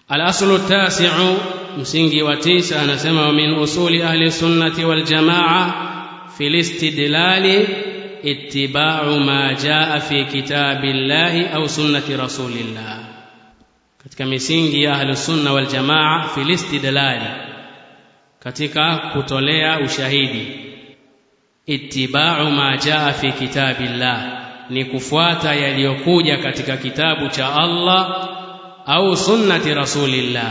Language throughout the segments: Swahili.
Al-aslu at-tasi'u, msingi wa 9, anasema min usuli ahli sunnati wal jamaa fil istidlali ittiba'u ma jaa fi kitabillahi au sunnati rasulillah. Katika misingi ya ahli sunna wal jamaa fil istidlali, katika kutolea ushahidi, ittiba'u ma jaa fi kitabillah, ni kufuata yaliyokuja katika kitabu cha Allah au sunnati rasulillah,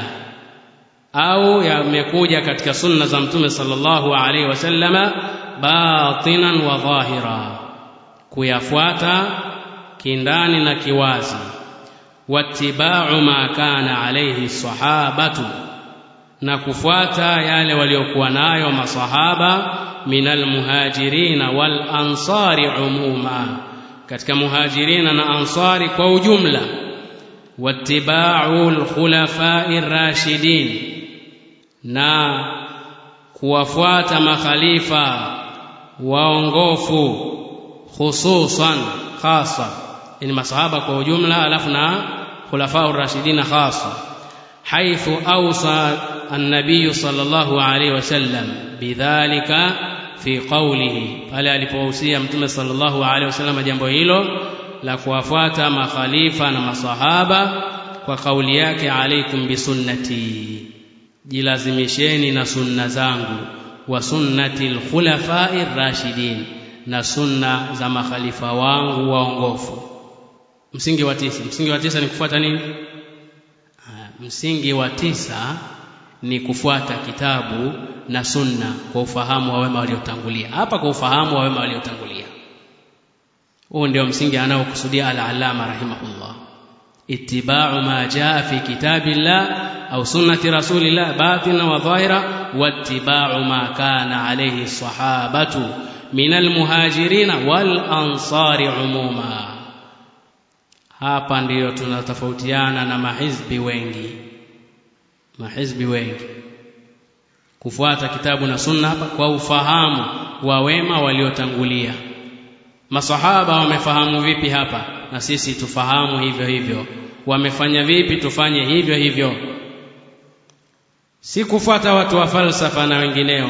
au yamekuja katika sunna za mtume sallallahu alaihi wasallama, batinan wa dhahira, kuyafuata kindani na kiwazi. Wattiba'u ma kana alayhi sahabatu, na kufuata yale waliokuwa nayo masahaba, minal muhajirina wal ansari umuma, katika muhajirina na ansari kwa ujumla. Wattiba'u al-khulafa'ir rashidin, na kuwafuata makhalifa waongofu, hususan khasa, ni masahaba kwa ujumla, alafu na khulafa'ur rashidin khasa. Haithu awsa an-nabiy sallallahu alayhi wasallam bidhalika fi qawlihi, pale alipohusia mtume sallallahu alayhi wasallam jambo hilo la kuwafuata makhalifa na masahaba kwa kauli yake, alaikum bisunnati, jilazimisheni na sunna zangu, wa sunnati al-khulafa'ir rashidin, na sunna za makhalifa wangu waongofu. Msingi wa 9, msingi wa 9 ni kufuata nini? Msingi wa 9 ni kufuata kitabu na sunna kwa ufahamu wa wema waliotangulia. Hapa kwa ufahamu wa wema waliotangulia, huo ndio msingi anaokusudia al-allama rahimahullah. Ittiba'u ma jaa fi kitabillah au sunnati rasulillah batina wa dhahira, wattiba'u ma kana alayhi sahabatu minal muhajirin wal ansari umuma. Hapa ndiyo tunatofautiana na mahizbi wengi. Mahizbi wengi kufuata kitabu na sunna hapa kwa ufahamu wa wema waliotangulia. Masahaba wamefahamu vipi hapa, na sisi tufahamu hivyo hivyo. Wamefanya vipi, tufanye hivyo hivyo. Si kufuata watu wa falsafa na wengineo.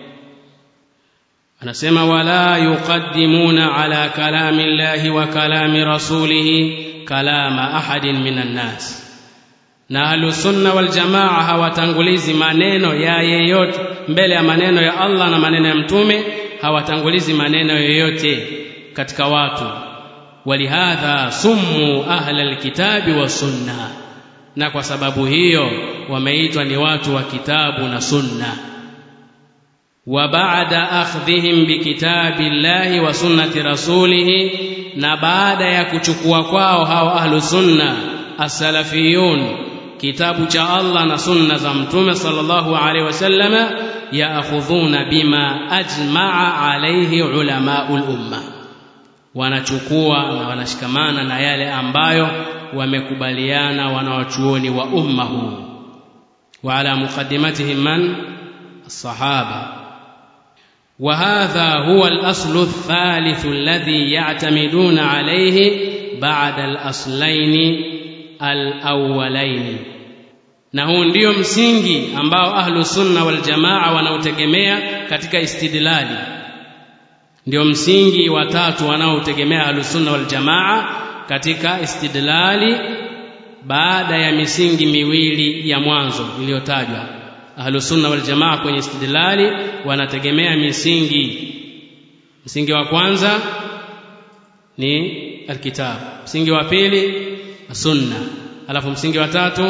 Anasema wala yuqaddimuna ala kalami Allahi wa kalami rasulihi kalama ahadin minan nas. Na ahlus sunna wal jamaa hawatangulizi maneno ya yeyote mbele ya maneno ya Allah na maneno ya mtume, hawatangulizi maneno yoyote katika watu. Walihadha summu ahla alkitabi wa sunna, na kwa sababu hiyo wameitwa ni watu wa kitabu na sunna. Wa ba'da akhdhihim bikitabillahi wa sunnati rasulih, na baada ya kuchukua kwao hao ahlu sunna as-salafiyun kitabu cha Allah na sunna za mtume sallallahu alaihi wasallama, yaakhudhuna bima ajma'a alayhi ulama'ul umma, wanachukua na wanashikamana na yale ambayo wamekubaliana wanawachuoni wa umma huu. Wa ala muqaddimatihim man as-sahaba. Wa hadha huwa al-aslu ath-thalith alladhi ya'tamiduna alayhi ba'da al-aslayn al-awwalayn. Na huu ndio msingi ambao ahlu sunna wal jamaa wanaotegemea katika istidlali. Ndio msingi wa 3 wanaotegemea ahlu sunna wal jamaa katika istidlali, baada ya misingi miwili ya mwanzo iliyotajwa. Ahlu sunna wal jamaa kwenye istidlali wanategemea misingi. Msingi wa kwanza ni alkitab, msingi wa pili sunna, alafu msingi wa 3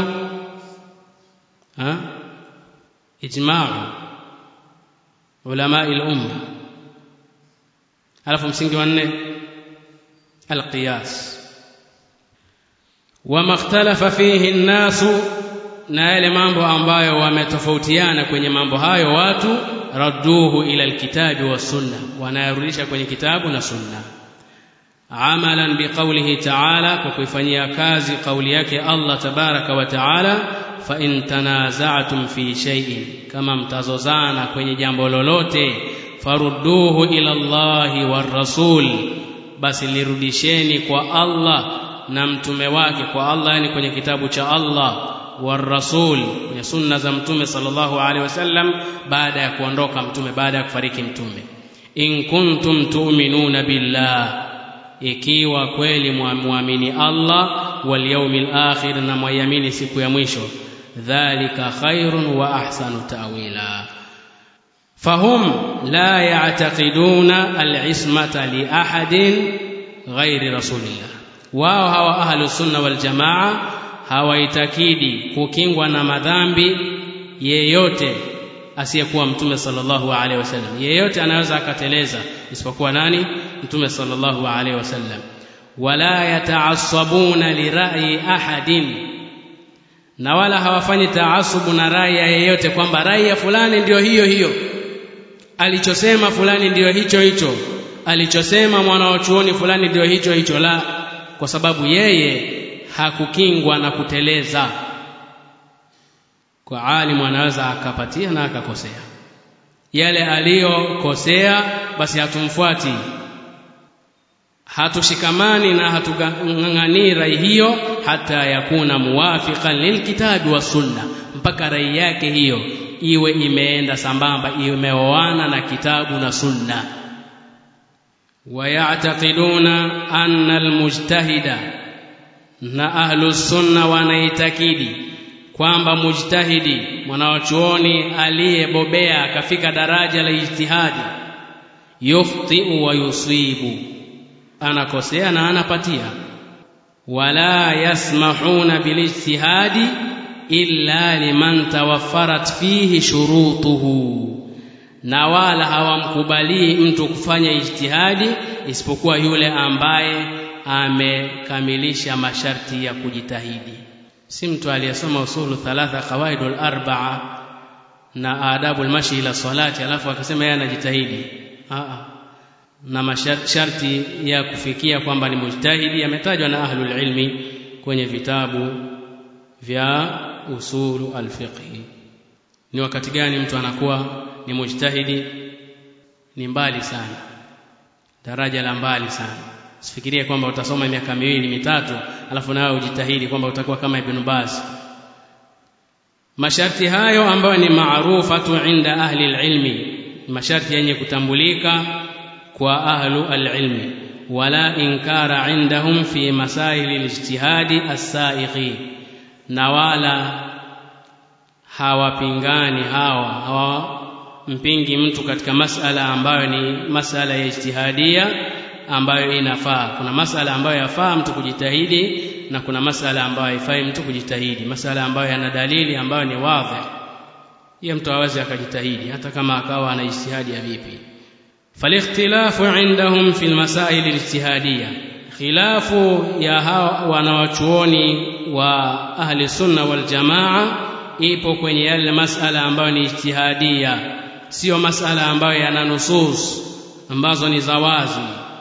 ijma'u ulama'il umma, alafu msingi wa 4 alqiyas. Wama ikhtalafa fihi an-nasu, na yale mambo ambayo wametofautiana kwenye mambo hayo watu, radduhu ila alkitabi was sunna, wanayarudisha kwenye kitabu na sunna. Amalan biqaulihi ta'ala, kwa kuifanyia kazi kauli yake Allah tabaraka wa ta'ala, fa in tanaza'tum fi shay'in, kama mtazozana kwenye jambo lolote, farudduhu ila Allahi war rasul, basi lirudisheni kwa Allah na mtume wake. Kwa Allah yani kwenye kitabu cha Allah, والرسول ya sunna za mtume sallallahu alaihi wasallam baada ya kuondoka mtume, baada ya kufariki mtume. In kuntum tu'minuna billah, ikiwa kweli muamini Allah, wal yawmil akhir, na muamini siku ya mwisho, dhalika khairun wa ahsanu ta'wila. Fahum la ya'taqiduna al-ismata li ahadin ghairi rasulillah, wao hawa ahlus sunna wal jamaa hawaitakidi kukingwa na madhambi yeyote asiyekuwa mtume sallallahu alaihi wasallam. Yeyote anaweza akateleza isipokuwa nani? Mtume sallallahu alaihi wasallam. Wala yata'assabuna li ra'yi ahadin, na wala hawafanyi taasubu na rai ya yeyote, kwamba rai ya fulani ndio hiyo hiyo, alichosema fulani ndio hicho hicho, alichosema mwanachuoni fulani ndio hicho hicho. La, kwa sababu yeye hakukingwa na kuteleza. Kwa alimu anaweza akapatia na akakosea, yale aliyokosea basi hatumfuati, hatushikamani na hatungangani rai hiyo, hata yakuna muwafiqan lilkitabi wa sunna, mpaka rai yake hiyo iwe imeenda sambamba, imeoana na kitabu na sunna. Wayataqiduna anna almujtahida, na ahlus sunna wanaitakidi kwamba mujtahidi, mwanachuoni aliyebobea akafika daraja la ijtihadi, yukhti'u wa yusibu, anakosea na anapatia. Wala yasmahuna bilijtihadi illa liman tawaffarat fihi shurutuhu, na wala hawamkubali mtu kufanya ijtihadi isipokuwa yule ambaye amekamilisha masharti ya kujitahidi. Si mtu aliyesoma usulu thalatha qawaidul arba'a na adabul mashi ila salati alafu akasema yeye anajitahidi. Na masharti ya kufikia kwamba ni mujtahidi yametajwa na ahlul ilmi kwenye vitabu vya usulu al-fiqh. Ni wakati gani mtu anakuwa ni mujtahidi? Ni mbali sana, daraja la mbali sana. Sifikirie kwamba utasoma miaka 2-3 alafu nawe ujitahidi kwamba utakuwa kama Ibn Baz. Masharti hayo ambayo ni maarufatu inda ahli al-ilmi, masharti yenye kutambulika kwa ahlu al-ilmi. Wala inkara indahum fi masail al-ijtihadi as-saighi, na wala hawapingani hawampingi mtu katika masala ambayo ni masala ya ijtihadia ambayo inafaa. Kuna masala ambayo yafaa mtu kujitahidi na kuna masala ambayo haifai mtu kujitahidi. Masala ambayo yana dalili ambayo ni wazi, hiyo mtu hawezi akajitahidi hata kama akawa ana ijtihadi ya vipi. Falikhtilafu indahum fil masail al-ijtihadiyya, khilafu ya hawa wanawachuoni wa ahli sunna wal jamaa ipo kwenye yale masala ambayo ni ijtihadia, sio masala ambayo yana nusus ambazo ni zawazi.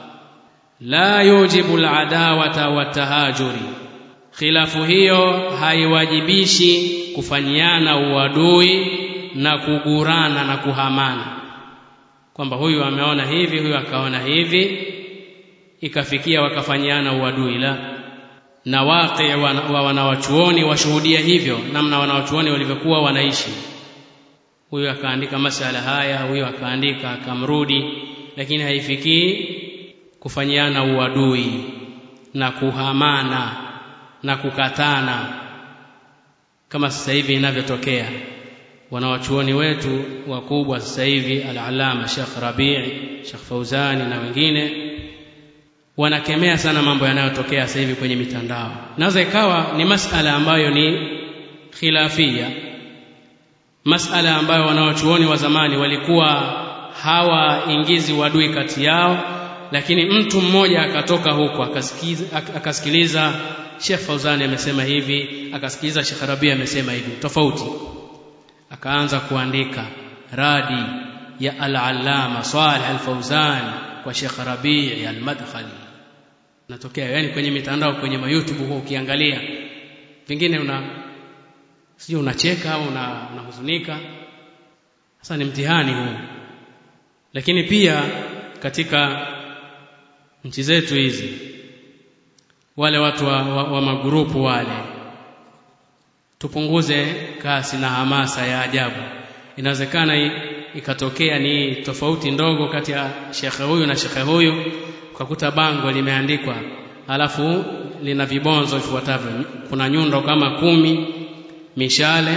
La yujibu al-adawata wa tahajuri, khilafu hiyo haiwajibishi kufanyiana uadui na kugurana na kuhamana, kwamba huyu ameona hivi huyu akaona hivi ikafikia wakafanyiana uadui. La, na waqi wa wanawachuoni washuhudia hivyo, namna wanawachuoni walivyokuwa wanaishi. Huyu akaandika masala haya, huyu akaandika akamrudi, lakini haifikii kufanyiana uadui na kuhamana na kukatana kama sasa hivi inavyotokea. Wanawachuoni wetu wakubwa sasa hivi, al-Allama Sheikh Rabi', Sheikh Fauzani na wengine, wanakemea sana mambo yanayotokea sasa hivi kwenye mitandao. Naweza ikawa ni masala ambayo ni khilafia, masala ambayo wanawachuoni wa zamani walikuwa hawaingizi uadui kati yao, lakini mtu mmoja akatoka huko akasikiliza Sheikh Fauzani amesema hivi, akasikiliza Sheikh Rabi' amesema hivi tofauti, akaanza kuandika radi ya al-Allama Salih al-Fauzani kwa Sheikh Rabi' al-Madkhali. Natokea yani kwenye mitandao, kwenye YouTube huko ukiangalia, vingine sio unacheka au unahuzunika. Sasa ni mtihani huu. Lakini pia katika nchi zetu hizi, wale watu wa magrupu wale tupunguze kasi na hamasa ya ajabu. Inawezekana ikatokea ni tofauti ndogo kati ya shekhe huyu na shekhe huyu, ukakuta bango limeandikwa alafu lina vibonzo vifuatavyo, kuna nyundo kama 10, mishale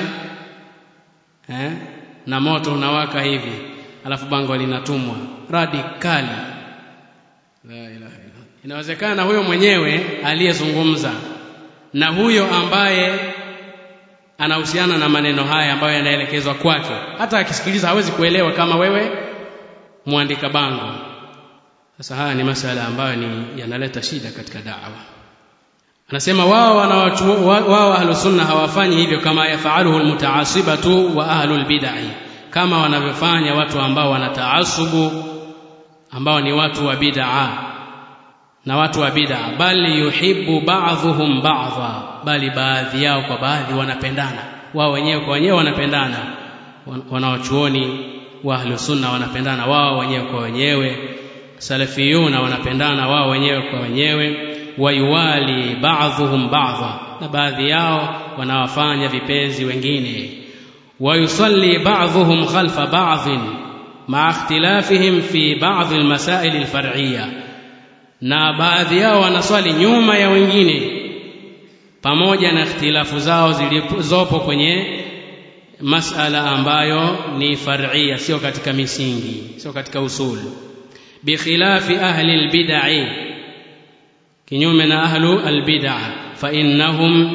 na moto unawaka hivi, alafu bango linatumwa radikali. La ilaha illa. Inawezekana huyo mwenyewe aliyezungumza na huyo ambaye anahusiana na maneno haya ambayo yanaelekezwa kwake, hata akisikiliza hawezi kuelewa kama wewe muandika bango. Sasa haya ni masala ambayo yanaleta shida katika da'wa. Anasema wao ahlus sunna hawafanyi hivyo kama yafaluhu almutaasibatu wa ahlul bid'ah, kama wanavyofanya watu ambao wanataasubu, ambao ni watu wa bid'ah na watu wa bid'ah. Bali yuhibbu ba'dhuhum ba'dha, bali baadhi yao kwa baadhi wanapendana, wao wenyewe kwa wenyewe wanapendana. Wanaochuoni wa ahlus sunna wanapendana wao wenyewe kwa wenyewe, salafiyuna wanapendana wao wenyewe kwa wenyewe, wayuwali ba'dhuhum ba'dha, na baadhi yao wanawafanya vipenzi wengine, wayusalli ba'dhuhum khalfa ba'dhin ma'a ikhtilafihim fi ba'd almasail alfar'iyya, na baadhi yao wanaswali nyuma ya wengine pamoja na ikhtilafu zao zilizopo kwenye masala ambayo ni far'iyya, sio katika misingi, sio katika usul. Bikhilafi ahli albid'ah, kinyume na ahlu albid'ah, fa innahum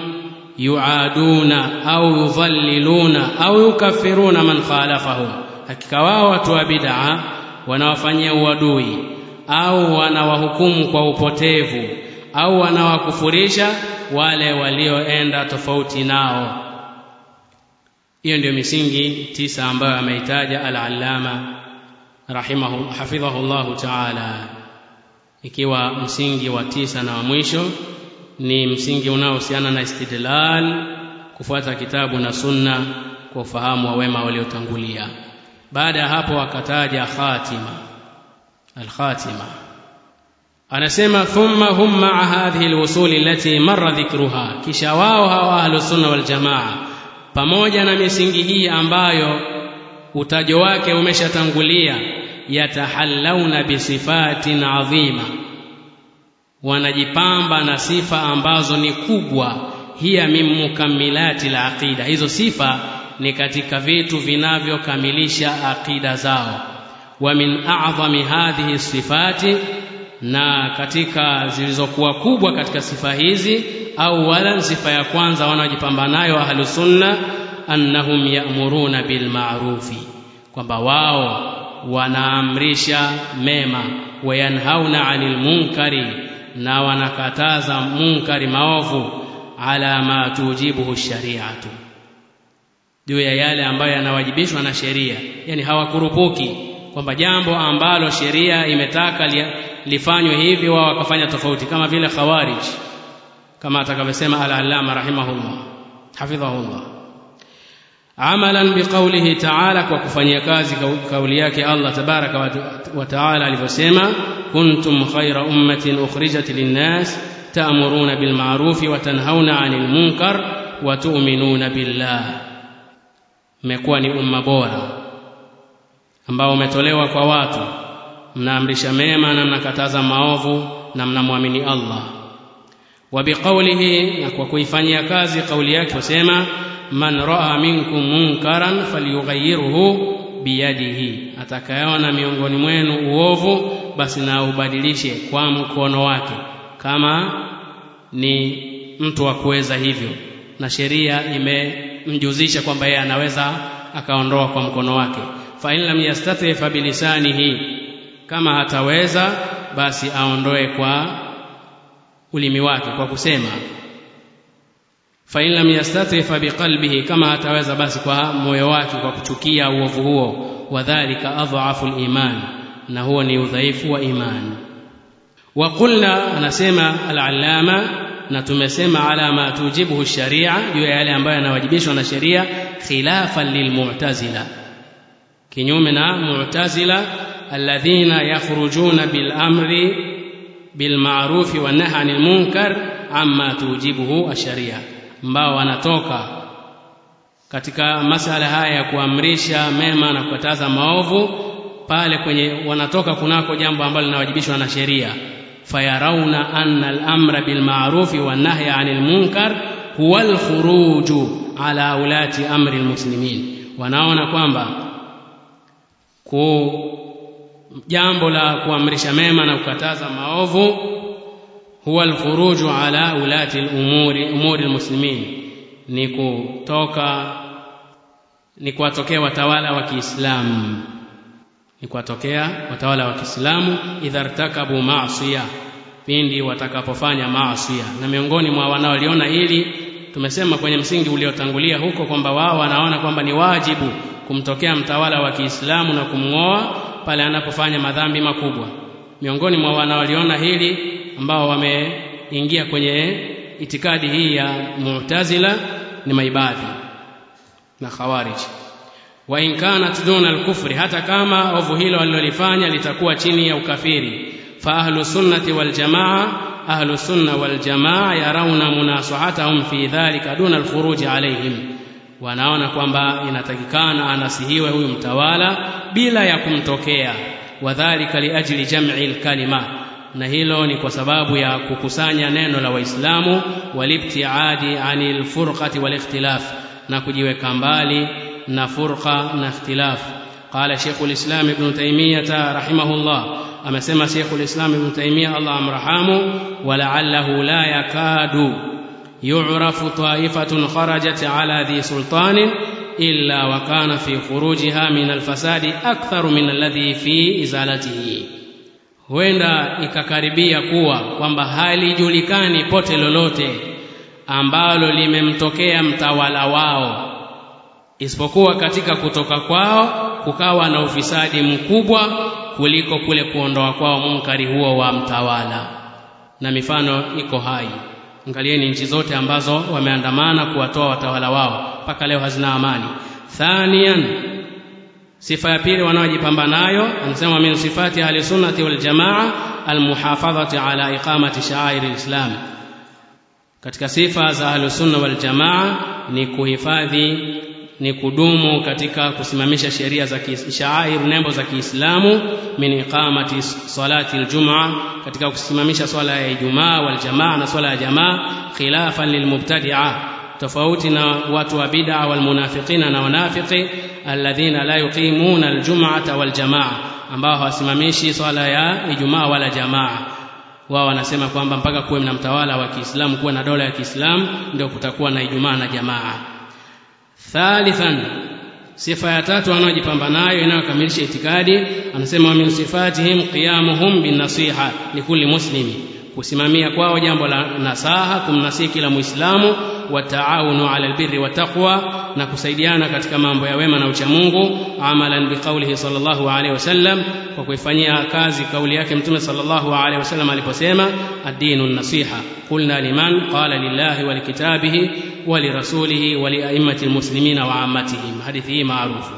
yuaduna au yudhalliluna au yukaffiruna man khalafahum, hakika wao watu wa bid'ah wanawafanyia uadui au wanawahukumu kwa upotevu au wanawakufurisha wale walioenda tofauti nao. Hiyo ndio misingi 9 ambayo ameitaja al-Allama hafidhahullahu ta'ala, ikiwa msingi wa 9 na wa mwisho ni msingi unaohusiana na istidlal, kufuata kitabu na sunna kwa ufahamu wa wema waliotangulia. Baada ya hapo akataja al-khatima. Anasema thumma hum ma'a hadhihi al-usul allati marra dhikruha, kisha wao hawa ahlus sunna wal jamaa pamoja na misingi hii ambayo utajo wake umeshatangulia, yatahallawna bisifatin adhima, wanajipamba na sifa ambazo ni kubwa. Hiya min mukammilati al-aqida, hizo sifa ni katika vitu vinavyokamilisha aqida zao. Wa min a'zami hadhihi sifati, na katika zilizokuwa kubwa katika sifa hizi, au wala sifa ya kwanza wanajipamba nayo ahlus sunna, annahum ya'muruna bil ma'rufi, kwamba wao wanaamrisha mema, wa yanhauna 'anil munkari, na wanakataza munkari maovu, ala ma tujibuhu shari'atu, juu ya yale ambayo yanawajibishwa na sheria. Yani hawakurupuki kwamba jambo ambalo sheria imetaka lifanywe hivi wao wakafanya tofauti, kama vile khawarij, kama atakavyosema al-Allama rahimahullah hafidhahullah. Amalan biqaulihi ta'ala, kwa kufanyia kazi kauli yake Allah tabaraka wa ta'ala alivyosema, kuntum khayra ummatin ukhrijat lin-nas ta'muruna bil ma'ruf wa tanhauna 'anil munkar wa tu'minuna billah. Mmekuwa ni umma bora ambao umetolewa kwa watu, mnaamrisha mema na mnakataza maovu na mnamwamini Allah. Wa biqaulihi, na kwa kuifanyia kazi kauli yake kusema, man raa minkum munkaran falyughayyirhu biyadihi, atakayeona miongoni mwenu uovu basi na ubadilishe kwa mkono wake, kama ni mtu wa kuweza hivyo, na sheria imemjuzisha kwamba yeye anaweza akaondoa kwa mkono wake. Fa in lam yastati fa bilisanihi, kama hataweza basi aondoe kwa ulimi wake kwa kusema. Fa in lam yastati fa biqalbihi, kama hataweza basi kwa moyo wake kwa kuchukia uovu huo. Wadhālika adhafu al-iman, na huo ni udhaifu wa imani. Wa qulna, anasema al-Allama, na tumesema ala ma tujibuhu sharia, juu ya yale ambayo yanawajibishwa na sheria, khilafan lilmu'tazila, kinyume na mu'tazila alladhina yakhrujuna bil amri bil ma'ruf wa nahy 'anil munkar amma tujibuhu ash-sharia, ambao wanatoka katika masala haya ya kuamrisha mema na kukataza maovu pale kwenye wanatoka kunako jambo ambalo linawajibishwa na sheria. Fayarauna anna al-amra bil ma'ruf wa an-nahy 'anil munkar huwa al-khuruj ala ulati amri al-muslimin. Wanaona kwamba jambo la kuamrisha mema na kukataza maovu huwa al-khuruj ala ulati al-umuri al-muslimin, ni kuwatokea watawala wa Kiislamu, idha irtakabu ma'siyah, pindi watakapofanya maasiya. Na miongoni mwa wanaoliona hili, tumesema kwenye msingi uliotangulia huko kwamba wao wanaona kwamba ni wajibu kumtokea mtawala wa Kiislamu na kumngoa pale anapofanya madhambi makubwa. Miongoni mwa wanaoliona hili ambao wameingia kwenye itikadi hii ya Mu'tazila ni Maibadhi na Khawarij. Wa in kanat duna al-kufri, hata kama ovu hilo alilolifanya litakuwa chini ya ukafiri. Fa ahlus sunna wal jamaa yarawna munasahatahum fi dhalika duna al-khuruj alayhim, wanaona kwamba inatakikana anasihiwe huyu mtawala bila ya kumtokea. Wadhālika liajli jam'i al-kalima, na hilo ni kwa sababu ya kukusanya neno la Waislamu, walibtiadi anil furqati wal ikhtilaf, na kujiweka mbali na furqa na ikhtilaf. Qala Sheikhul Islam Ibn Taymiyyah rahimahullah, amesema Sheikhul Islam Ibn Taymiyyah Allah amrahamu, wala'allahu la yakadu yu'rafu ta'ifatun kharajat ala dhi sultanin illa wa kana fi khurujiha min al-fasadi akthar min alladhi fi izalatihi. Huenda ikakaribia kuwa kwamba halijulikani pote lolote ambalo limemtokea mtawala wao isipokuwa katika kutoka kwao kukawa na ufisadi mkubwa kuliko kule kuondoa kwao munkari huo wa mtawala. Na mifano iko hai. Angalieni nchi zote ambazo wameandamana kuwatoa watawala wao mpaka leo hazina amani. Thaniyan, sifa ya pili wanaojipamba nayo, anasema min sifati ahli sunnati wal jamaa almuhafadhati ala iqamati sha'air alislam. Katika sifa za ahli sunna wal jamaa ni kuhifadhi, ni kudumu katika kusimamisha sheria za sha'air, nembo za Kiislamu. Min iqamati salati aljumaa, katika kusimamisha swala ya Ijumaa, wal jamaa, na swala ya jamaa, khilafan lilmubtadi'a, tofauti na watu wa bid'a wal munafiqina na wanafiki, alladhina la yuqimuna aljum'ata wal jamaa, ambao hawasimamishi swala ya Ijumaa wala jamaa. Wao wanasema kwamba mpaka kuwe na mtawala wa Kiislamu, kuwe na dola ya Kiislamu, ndio kutakuwa na Ijumaa na jamaa. Thalithan, sifa ya tatu wanaojipamba nayo inayokamilisha itikadi, anasema wa min sifatihim qiyamuhum bin nasiha likulli muslimi, kusimamia kwao jambo la nasaha, kumnasihi kila Muislamu, wa taawunu ala albirri wa taqwa, na kusaidiana katika mambo ya wema na ucha Mungu, amalan biqaulihi sallallahu alayhi wasallam, kwa kuifanyia kazi kauli yake Mtume sallallahu alayhi wasallam aliposema ad-dinu an-nasiha. Qulna liman? Qala lillahi wa likitabihi wa lirasulihi wa lia'immati almuslimina wa ammatihim. Hadithi hii maarufu.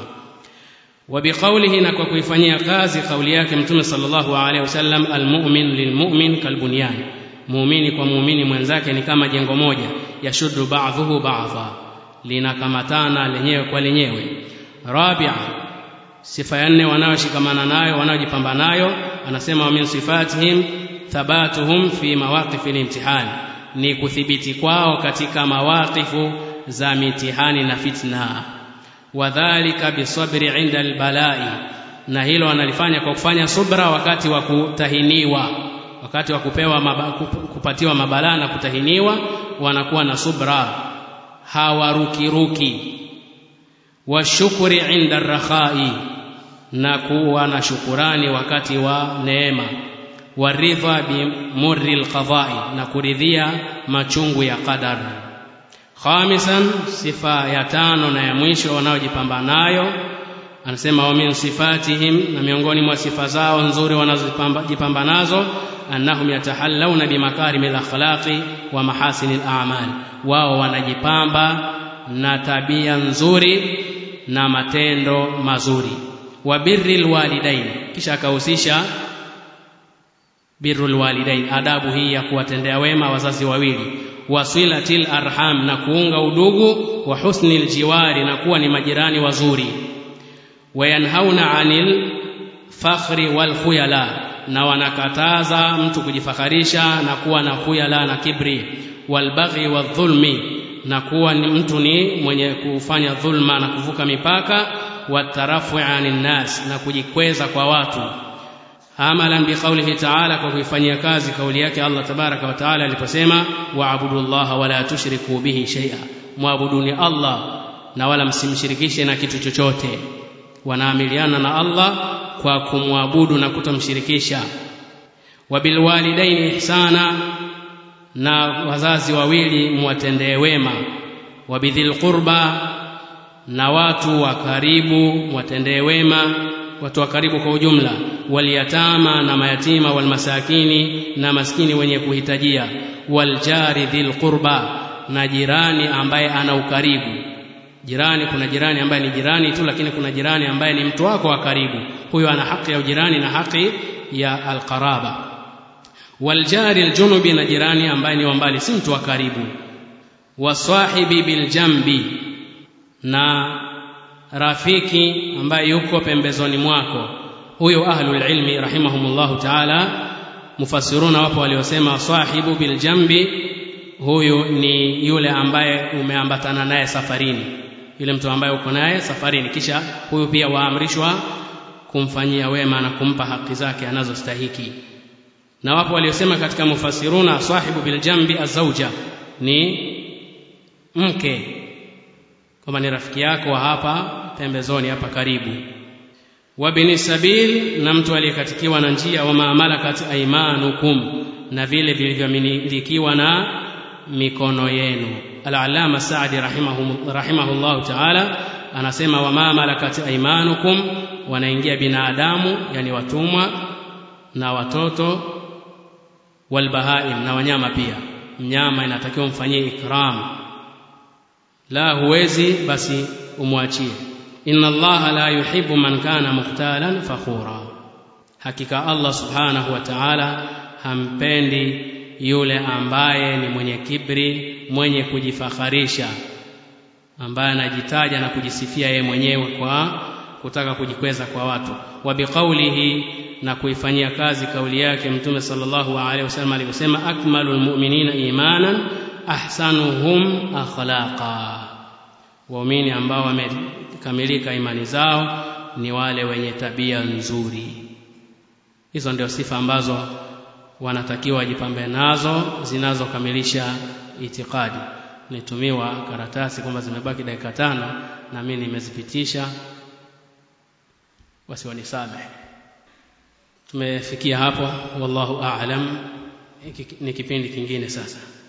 Wa biqaulihi, na kwa kuifanyia kazi kauli yake Mtume sallallahu alayhi wasallam, almu'min lilmu'min kalbunyan, muumini kwa muumini mwenzake ni kama jengo moja, yashuddu ba'dhuhu ba'dha, linakamatana lenyewe kwa lenyewe. Rabi'a, sifa ya nne wanaoshikamana nayo, wanaojipamba nayo, anasema wa min sifatihim thabatuhum fi mawaqif al-imtihan, ni kuthibiti kwao katika mawaqifu za mitihani na fitna. Wadhālika bisabri 'inda al-bala'i, na hilo wanalifanya kwa kufanya subra wakati wa kutahiniwa, wakati wa kupatiwa mabalaa na kutahiniwa, wanakuwa na subra, hawarukiruki. Wa shukri 'inda ar-rakha'i, na kuwa na shukurani wakati wa neema. Wa ridha bi murri al-qada'i, na kuridhia machungu ya qadar. Khamisan, sifa ya tano na ya mwisho wanaojipamba nayo, anasema wa min sifatihim, na miongoni mwa sifa zao nzuri wanazojipamba nazo, annahum yatahallawna bimakarimil akhlaqi wa mahasinil a'mal, wao wanajipamba na tabia nzuri na matendo mazuri. Wa birril walidain, kisha akahusisha birrul walidain, adabu hii ya kuwatendea wema wazazi wawili. wasilatil arham, na kuunga udugu, wa husnil jiwari, na kuwa ni majirani wazuri, wayanhauna anil fakhri wal khuyala, na wanakataza mtu kujifakharisha na kuwa na khuyala na kibri, wal baghi wadh-dhulmi, na kuwa ni mtu ni mwenye kufanya dhulma na kuvuka mipaka, watarafu anin nas, na kujikweza kwa watu. Amalan biqaulihi ta'ala, kwa kuifanyia kazi kauli yake Allah tabaraka wa taala aliposema wa'budullaha wala tushriku bihi shay'a, muabuduni Allah na wala msimshirikishe na kitu chochote. Wanaamiliana na Allah kwa kumwabudu na kutomshirikisha. Wabil walidaini ihsana, na wazazi wawili muwatendee wema. Wabidhil qurba, na watu wa karibu muwatendee wema, watu wa karibu kwa ujumla. Waliyatama, na mayatima. Walmasakini, na maskini wenye kuhitajia. Waljari dhil qurba, na jirani ambaye ana ukaribu. Jirani, kuna jirani ambaye ni jirani tu, lakini kuna jirani ambaye ni mtu wako wa karibu. Huyo ana haki ya ujirani na haki ya alqaraba. Waljari aljunubi, na jirani ambaye ni wa mbali, si mtu wa karibu. Wasahibi biljambi, na rafiki ambaye yuko pembezoni mwako. Huyo ahlul ilmi rahimahumullahu ta'ala, mufassiruna wapo waliosema sahibu biljambi, huyo ni yule ambaye umeambatana naye safarini, yule mtu ambaye uko naye safarini, kisha huyo pia waamrishwa kumfanyia wema na kumpa haki zake anazostahiki. Na wapo waliosema katika mufassiruna sahibu biljambi azauja, ni mke, kama ni rafiki yako wa hapa pembezoni hapa karibu. Wabini sabil, na mtu aliyekatikiwa na njia. Wa maamalakat aymanukum, na vile vilivyomilikiwa na mikono yenu. Al-Allama Saadi rahimahullahu ta'ala anasema wa maamalakat aymanukum, wanaingia binadamu, yani watumwa na watoto, walbahaim, na wanyama pia. Mnyama inatakiwa mfanyie ikram, la huwezi basi umwachie. Inna Allaha la yuhibbu man kana mukhtalan fakhura, hakika Allah subhanahu wa ta'ala hampendi yule ambaye ni mwenye kibri, mwenye kujifakharisha, ambaye anajitaja na kujisifia yeye mwenyewe kwa kutaka kujikweza kwa watu. Wa biqaulihi, na kuifanyia kazi kauli yake Mtume sallallahu alaihi wasallam alisema akmalul mu'minina imanan ahsanuhum akhlaqa, waumini ambao wamekamilika imani zao ni wale wenye tabia nzuri. Hizo ndio sifa ambazo wanatakiwa wajipambe nazo, zinazokamilisha itikadi. Nitumiwa karatasi kwamba zimebaki dakika 5 na mimi nimezipitisha, wasiwanisamehe. Tumefikia hapo, wallahu a'lam. Ni kipindi kingine sasa.